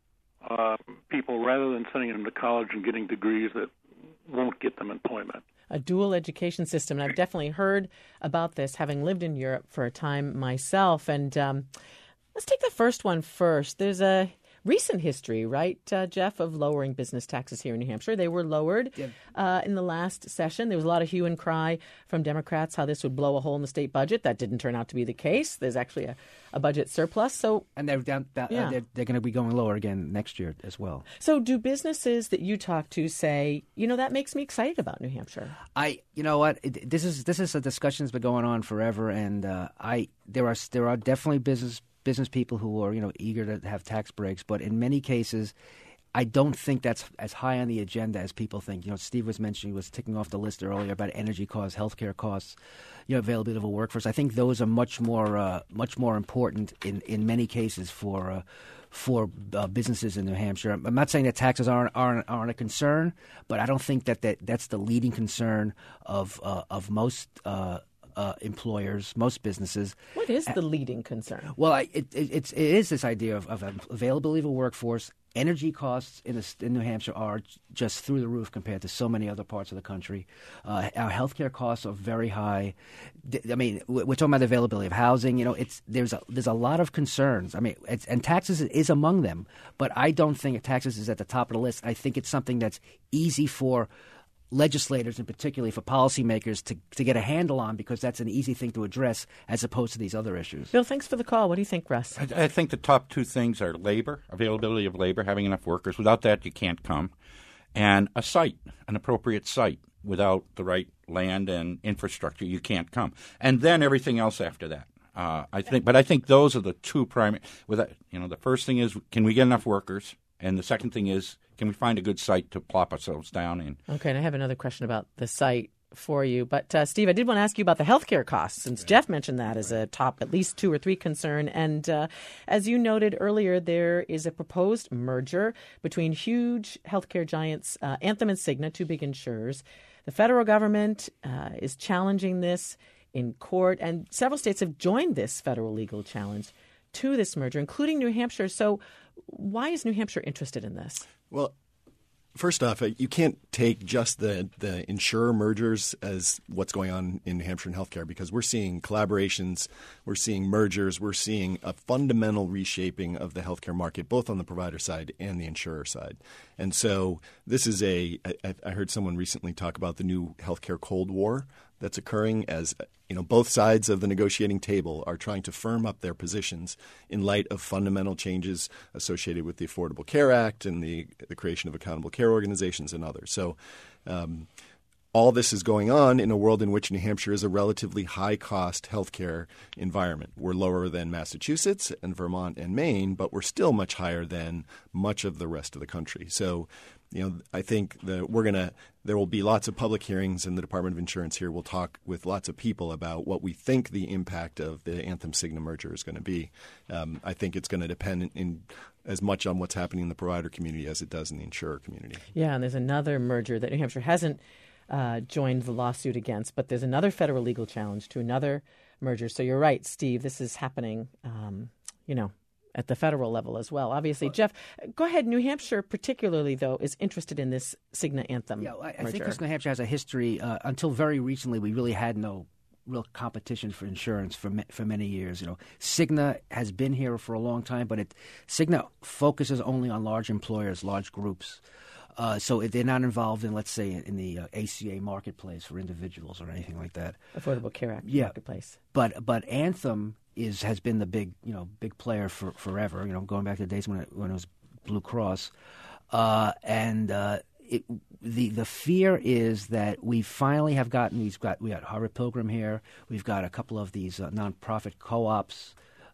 uh, people rather than sending them to college and getting degrees that won't get them employment. A dual education system. And I've definitely heard about this, having lived in Europe for a time myself. And um, let's take the first one first. There's a recent history, right, uh, Jeff, of lowering business taxes here in New Hampshire. They were lowered Yeah. uh, in the last session. There was a lot of hue and cry from Democrats how this would blow a hole in the state budget. That didn't turn out to be the case. There's actually a, a budget surplus. So, And they're down. down Yeah. uh, they're they're going to be going lower again next year as well. so do businesses that you talk to say, you know, that makes me excited about New Hampshire? I, you know what, it, this is this is a discussion that's been going on forever, and uh, I there are there are definitely business business people who are you know eager to have tax breaks, but in many cases, I don't think that's as high on the agenda as people think. You know, Steve was mentioning, was ticking off the list earlier about energy costs, healthcare costs, you know, availability of a workforce. I think those are much more uh, much more important in, in many cases for uh, for uh, businesses in New Hampshire. I'm not saying that taxes aren't aren't, aren't a concern, but I don't think that, that that's the leading concern of uh, of most uh, uh, employers, most businesses. What is the leading concern? Well, I, it, it, it's, it is this idea of, of availability of a workforce. Energy costs in, the, in New Hampshire are just through the roof compared to so many other parts of the country. Uh, our healthcare costs are very high. I mean, we're talking about the availability of housing. You know, it's there's a there's a lot of concerns. I mean, it's, and taxes is among them. But I don't think taxes is at the top of the list. I think it's something that's easy for legislators and particularly for policymakers to, to get a handle on, because that's an easy thing to address as opposed to these other issues. Bill, thanks for the call. What do you think, Russ? I, I think the top two things are labor, availability of labor, having enough workers. Without that, you can't come. And a site, an appropriate site. Without the right land and infrastructure, you can't come. And then everything else after that. Uh, I think, but I think those are the two primary. With you know, the first thing is, can we get enough workers? And the second thing is, can we find a good site to plop ourselves down in? Okay, and I have another question about the site for you. But, uh, Steve, I did want to ask you about the healthcare costs, since Jeff mentioned that as a top, at least two or three concern. And uh, as you noted earlier, there is a proposed merger between huge healthcare giants, uh, Anthem and Cigna, two big insurers. The federal government uh, is challenging this in court, and several states have joined this federal legal challenge to this merger, including New Hampshire. So why is New Hampshire interested in this? Well, first off, you can't take just the, the insurer mergers as what's going on in New Hampshire in healthcare, because we're seeing collaborations, we're seeing mergers, we're seeing a fundamental reshaping of the healthcare market, both on the provider side and the insurer side. And so this is a I, I heard someone recently talk about the new healthcare Cold War that's occurring, as you know, both sides of the negotiating table are trying to firm up their positions in light of fundamental changes associated with the Affordable Care Act and the, the creation of accountable care organizations and others. So um, all this is going on in a world in which New Hampshire is a relatively high-cost healthcare environment. We're lower than Massachusetts and Vermont and Maine, but we're still much higher than much of the rest of the country. So you know, I think that we're going to – there will be lots of public hearings, and the Department of Insurance here will talk with lots of people about what we think the impact of the Anthem-Cigna merger is going to be. Um, I think it's going to depend in, in as much on what's happening in the provider community as it does in the insurer community. Yeah, and there's another merger that New Hampshire hasn't uh, joined the lawsuit against, but there's another federal legal challenge to another merger. So you're right, Steve, this is happening, um, you know, at the federal level as well. Obviously, well, Jeff, go ahead. New Hampshire particularly, though, is interested in this Cigna Anthem Yeah, I, I merger. think because New Hampshire has a history. Uh, until very recently, we really had no real competition for insurance for ma- for many years. You know, Cigna has been here for a long time, but it Cigna focuses only on large employers, large groups. Uh, so they're not involved in, let's say, in the uh, A C A marketplace for individuals or anything like that. Affordable Care Act yeah. marketplace. But but Anthem is has been the big you know big player for forever. You know, going back to the days when it, when it was Blue Cross, uh, and uh, it, the the fear is that we finally have gotten. We've got we got Harvard Pilgrim here. We've got a couple of these uh, nonprofit co-ops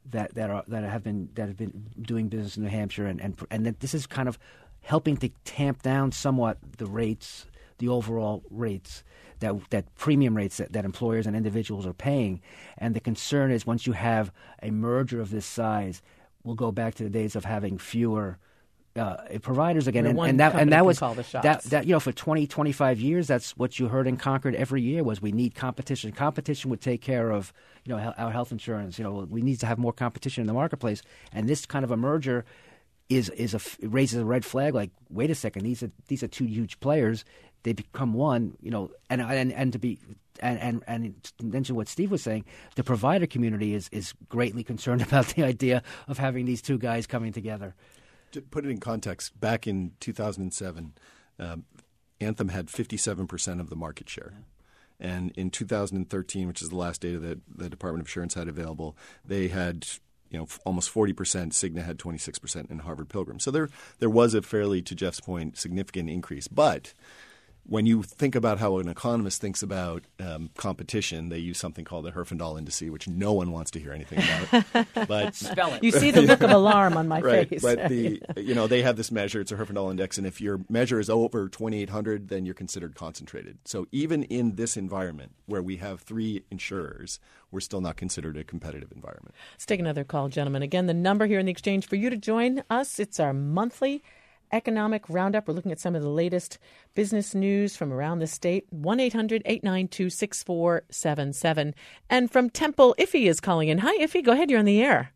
that that are that have been that have been doing business in New Hampshire, and and and that this is kind of helping to tamp down somewhat the rates, the overall rates that that premium rates that, that employers and individuals are paying. And the concern is once you have a merger of this size, we'll go back to the days of having fewer Uh, providers again, Where and, one and that and company that can was call the shots. that that you know for twenty, twenty-five years, that's what you heard in Concord every year was we need competition. Competition would take care of you know our health insurance. You know we need to have more competition in the marketplace, and this kind of a merger is is a it raises a red flag. Like wait a second, these are these are two huge players. They become one. You know, and and and to be. And, and and to mention what Steve was saying, the provider community is, is greatly concerned about the idea of having these two guys coming together. To put it in context, back in two thousand seven, um, Anthem had fifty-seven percent of the market share. Yeah. And in two thousand thirteen, which is the last data that the Department of Insurance had available, they had you know f- almost forty percent. Cigna had twenty-six percent, and Harvard Pilgrim. So there there was a fairly, to Jeff's point, significant increase. But when you think about how an economist thinks about um, competition, they use something called the Herfindahl Indice, which no one wants to hear anything about. But spell it. You see the look of alarm on my right. face. But the you know they have this measure. It's a Herfindahl index, and if your measure is over twenty-eight hundred, then you're considered concentrated. So even in this environment where we have three insurers, we're still not considered a competitive environment. Let's take another call, gentlemen. Again, the number here in the exchange for you to join us. It's our monthly Economic Roundup. We're looking at some of the latest business news from around the state. one eight hundred eight nine two six four seven seven. And from Temple, Iffy is calling in. Hi, Iffy. Go ahead. You're on the air.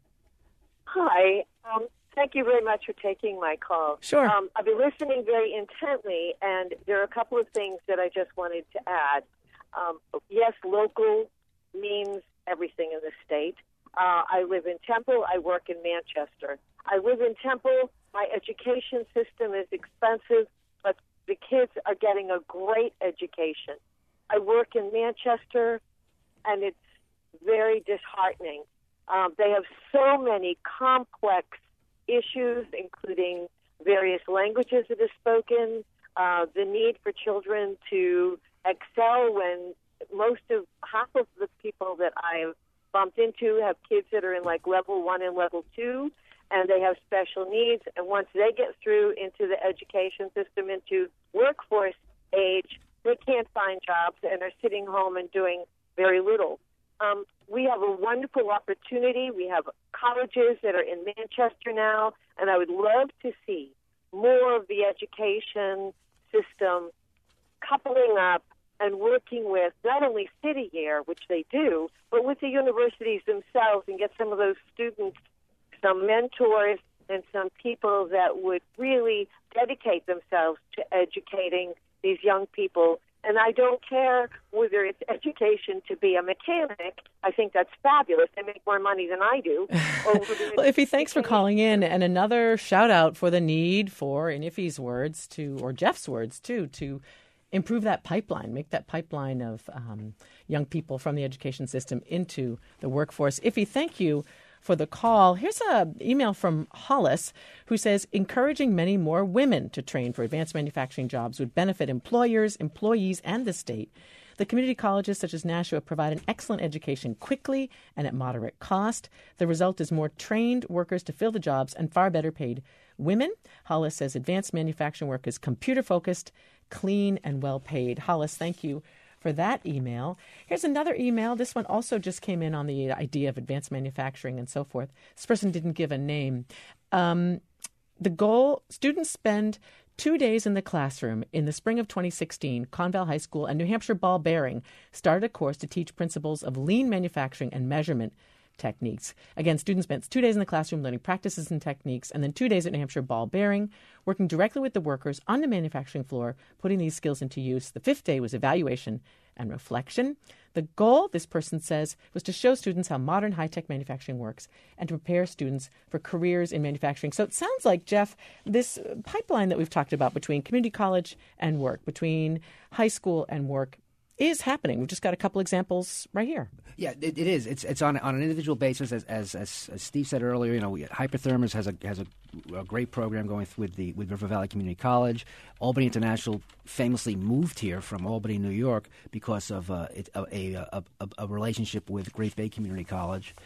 Hi. Um, thank you very much for taking my call. Sure. Um, I've been listening very intently, and there are a couple of things that I just wanted to add. Um, yes, local means everything in the state. Uh, I live in Temple. I work in Manchester. I live in Temple. My education system is expensive, but the kids are getting a great education. I work in Manchester, and it's very disheartening. Um, they have so many complex issues, including various languages that are spoken, uh, the need for children to excel when most of, half of the people that I've bumped into have kids that are in like level one and level two, and they have special needs. And once they get through into the education system, into workforce age, they can't find jobs and are sitting home and doing very little. Um, we have a wonderful opportunity. We have colleges that are in Manchester now, and I would love to see more of the education system coupling up and working with not only City Year, which they do, but with the universities themselves, and get some of those students some mentors and some people that would really dedicate themselves to educating these young people. And I don't care whether it's education to be a mechanic. I think that's fabulous. They make more money than I do. Or well, Iffy, thanks for calling in. And another shout out for the need for, in Iffy's words, to, or Jeff's words too, to improve that pipeline, make that pipeline of um, young people from the education system into the workforce. Iffy, thank you for the call. Here's an email from Hollis who says, encouraging many more women to train for advanced manufacturing jobs would benefit employers, employees, and the state. The community colleges such as Nashua provide an excellent education quickly and at moderate cost. The result is more trained workers to fill the jobs and far better paid women. Hollis says advanced manufacturing work is computer-focused, clean, and well-paid. Hollis, thank you for that email. Here's another email. This one also just came in on the idea of advanced manufacturing and so forth. This person didn't give a name. Um, the goal, students spend two days in the classroom. In the spring of twenty sixteen, Conval High School and New Hampshire Ball Bearing started a course to teach principles of lean manufacturing and measurement techniques. Again, students spent two days in the classroom learning practices and techniques, and then two days at New Hampshire Ball Bearing, working directly with the workers on the manufacturing floor, putting these skills into use. The fifth day was evaluation and reflection. The goal, this person says, was to show students how modern high-tech manufacturing works and to prepare students for careers in manufacturing. So it sounds like, Jeff, this pipeline that we've talked about between community college and work, between high school and work, is happening. We've just got a couple examples right here. Yeah, it, it is. It's it's on on an individual basis, as as, as, as Steve said earlier. You know, we, Hyperthermos has a has a, a great program going with the with River Valley Community College. Albany International famously moved here from Albany, New York, because of uh, it, a, a, a a relationship with Great Bay Community College.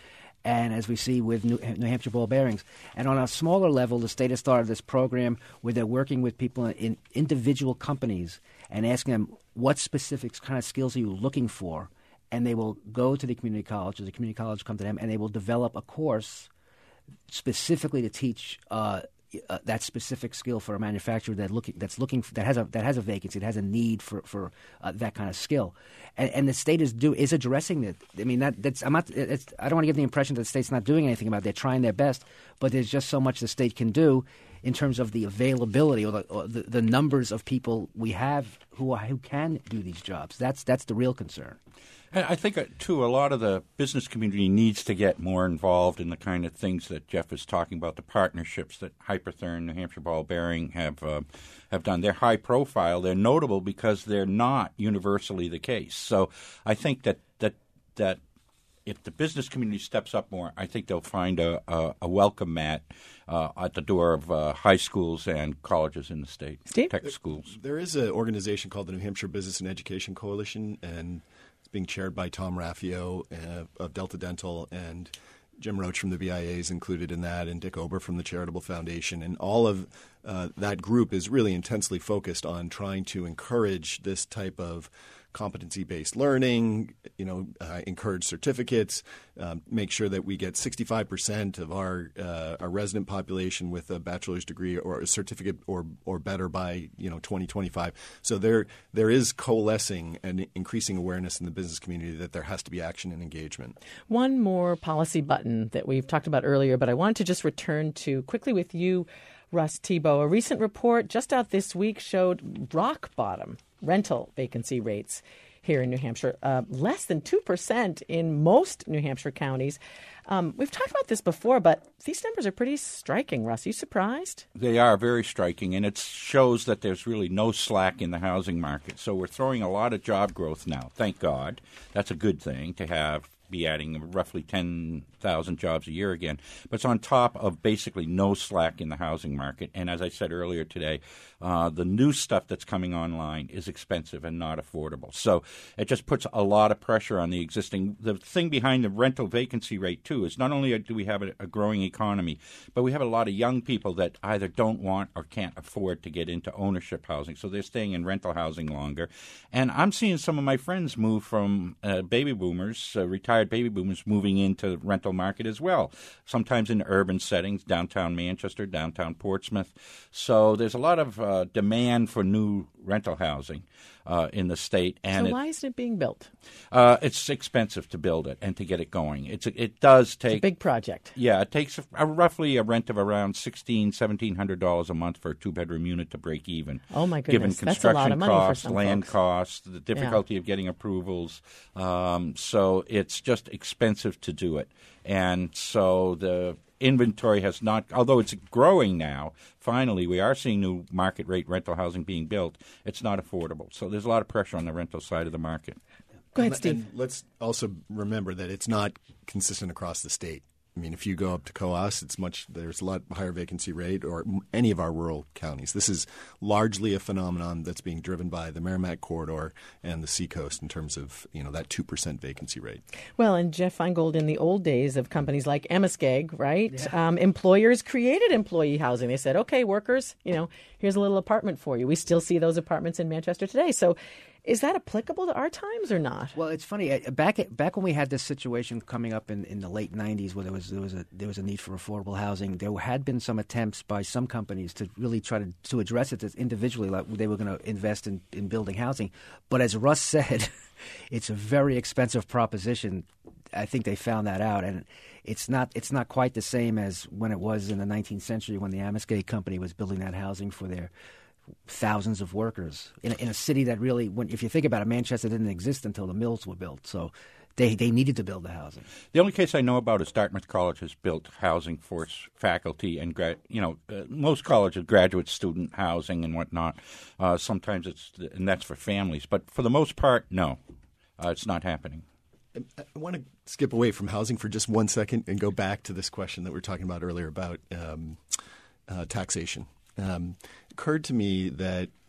and as we see with New, New Hampshire Ball Bearings. And on a smaller level, the state has started this program where they're working with people in individual companies and asking them, what specific kind of skills are you looking for? And they will go to the community college, or the community college come to them, and they will develop a course specifically to teach uh, uh, that specific skill for a manufacturer that looking that's looking for, that has a that has a vacancy, that has a need for for uh, that kind of skill, and, and the state is do is addressing it. I mean, that that's I'm not. It's, I don't want to give the impression that the state's not doing anything about it. They're trying their best, but there's just so much the state can do in terms of the availability or the or the, the numbers of people we have who are, who can do these jobs. That's that's the real concern. And I think, uh, too, a lot of the business community needs to get more involved in the kind of things that Jeff is talking about, the partnerships that Hypertherm, New Hampshire Ball Bearing have uh, have done. They're high profile. They're notable because they're not universally the case. So I think that that that if the business community steps up more, I think they'll find a, a, a welcome mat uh, at the door of uh, high schools and colleges in the state, Steve? tech schools. There is an organization called the New Hampshire Business and Education Coalition, and it's being chaired by Tom Raffio uh, of Delta Dental, and Jim Roach from the B I A is included in that, and Dick Ober from the Charitable Foundation. And all of uh, that group is really intensely focused on trying to encourage this type of competency-based learning, you know, uh, encourage certificates, um, make sure that we get sixty-five percent of our uh, our resident population with a bachelor's degree or a certificate or or better by, you know, twenty twenty-five. So there there is coalescing and increasing awareness in the business community that there has to be action and engagement. One more policy button that we've talked about earlier, but I wanted to just return to quickly with you, Russ Thibeault. A recent report just out this week showed rock bottom rental vacancy rates here in New Hampshire, uh, less than two percent in most New Hampshire counties. Um, we've talked about this before, but these numbers are pretty striking, Russ. Are you surprised? They are very striking, and it shows that there's really no slack in the housing market. So we're throwing a lot of job growth now, thank God. That's a good thing to have, be adding roughly ten thousand jobs a year again. But it's on top of basically no slack in the housing market. And as I said earlier today, uh, the new stuff that's coming online is expensive and not affordable. So it just puts a lot of pressure on the existing. The thing behind the rental vacancy rate, too, is not only do we have a, a growing economy, but we have a lot of young people that either don't want or can't afford to get into ownership housing. So they're staying in rental housing longer. And I'm seeing some of my friends move from uh, baby boomers, uh, retired baby boomers, moving into rental market as well, sometimes in urban settings, downtown Manchester, downtown Portsmouth. So there's a lot of uh, demand for new rental housing uh, in the state. And so why it, isn't it being built? Uh, it's expensive to build it and to get it going. It's a, It does take... It's a big project. Yeah, it takes a, a, roughly a rent of around sixteen hundred dollars, seventeen hundred dollars a month for a two-bedroom unit to break even. Oh, my given goodness. That's a lot of money costs, for some land folks. costs, the difficulty Yeah. of getting approvals. Um, so it's just expensive to do it. And so the inventory has not, although it's growing now, finally we are seeing new market rate rental housing being built. It's not affordable. So there's a lot of pressure on the rental side of the market. Go ahead, And- Steve. and let's also remember that it's not consistent across the state. I mean, if you go up to Coas, it's much. There's a lot higher vacancy rate, or m- any of our rural counties. This is largely a phenomenon that's being driven by the Merrimack Corridor and the Seacoast in terms of, you know, that two percent vacancy rate. Well, and Jeff Feingold, in the old days of companies like Emmeskeg, right, yeah. um, employers created employee housing. They said, okay, workers, you know, here's a little apartment for you. We still see those apartments in Manchester today. So is that applicable to our times or not? Well, it's funny. uh, Back at, back when we had this situation coming up in, in the late nineties, where there was there was a there was a need for affordable housing, there had been some attempts by some companies to really try to, to address it individually, like they were going to invest in, in building housing. But as Russ said, it's a very expensive proposition. I think they found that out, and it's not it's not quite the same as when it was in the nineteenth century when the Amiskay Company was building that housing for their thousands of workers in a, in a city that really, when, if you think about it, Manchester didn't exist until the mills were built. So they, they needed to build the housing. The only case I know about is Dartmouth College has built housing for its faculty and, gra- you know, uh, most colleges, graduate student housing and whatnot. Uh, sometimes it's, and that's for families. But for the most part, no, uh, it's not happening. I want to skip away from housing for just one second and go back to this question that we were talking about earlier about um, uh, taxation. Um, it occurred to me that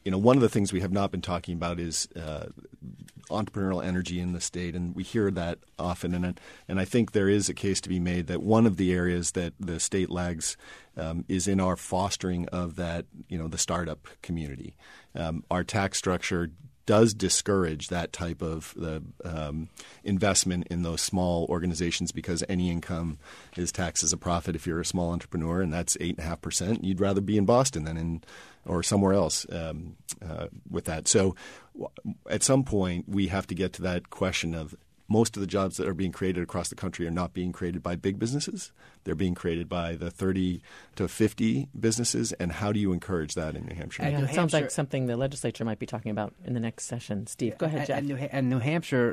you know, one of the things we have not been talking about is uh, entrepreneurial energy in the state, and we hear that often. And and I think there is a case to be made that one of the areas that the state lags um, is in our fostering of that, you know, the startup community. Um, our tax structure does discourage that type of the um, investment in those small organizations because any income is taxed as a profit if you're a small entrepreneur, and that's eight and a half percent. You'd rather be in Boston than in or somewhere else um, uh, with that. So w- at some point we have to get to that question of most of the jobs that are being created across the country are not being created by big businesses. They're being created by the thirty to fifty businesses. And how do you encourage that in New Hampshire? Yeah, New it sounds Hampshire- like something the legislature might be talking about in the next session. Steve, go ahead, Jeff. And New, Ha- and New Hampshire,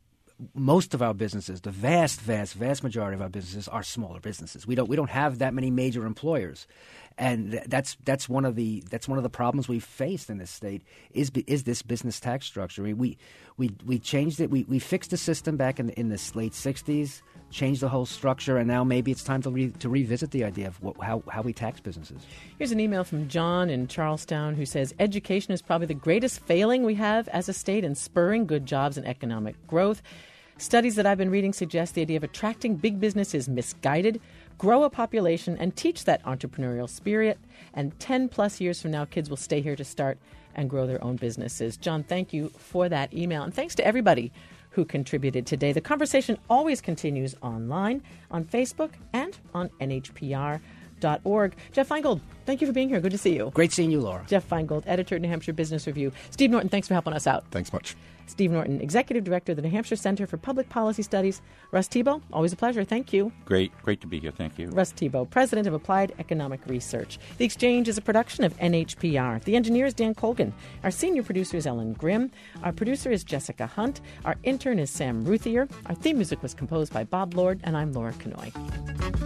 most of our businesses, the vast, vast, vast majority of our businesses are smaller businesses. We don't we don't have that many major employers, and th- that's that's one of the that's one of the problems we've faced in this state is is this business tax structure. I mean, we we we changed it. We we fixed the system back in the, in the late sixties, changed the whole structure, and now maybe it's time to re, to revisit the idea of what, how how we tax businesses. Here's an email from John in Charlestown who says, education is probably the greatest failing we have as a state in spurring good jobs and economic growth. Studies that I've been reading suggest the idea of attracting big business is misguided. Grow a population and teach that entrepreneurial spirit. And ten plus years from now, kids will stay here to start and grow their own businesses. John, thank you for that email. And thanks to everybody who contributed today. The conversation always continues online, on Facebook, and on N H P R dot org. Jeff Feingold, thank you for being here. Good to see you. Great seeing you, Laura. Jeff Feingold, editor at New Hampshire Business Review. Steve Norton, thanks for helping us out. Thanks much. Steve Norton, Executive Director of the New Hampshire Center for Public Policy Studies. Russ Tebow, always a pleasure. Thank you. Great, great to be here. Thank you. Russ Tebow, President of Applied Economic Research. The Exchange is a production of N H P R. The engineer is Dan Colgan. Our senior producer is Ellen Grimm. Our producer is Jessica Hunt. Our intern is Sam Ruthier. Our theme music was composed by Bob Lord, and I'm Laura Kanoy.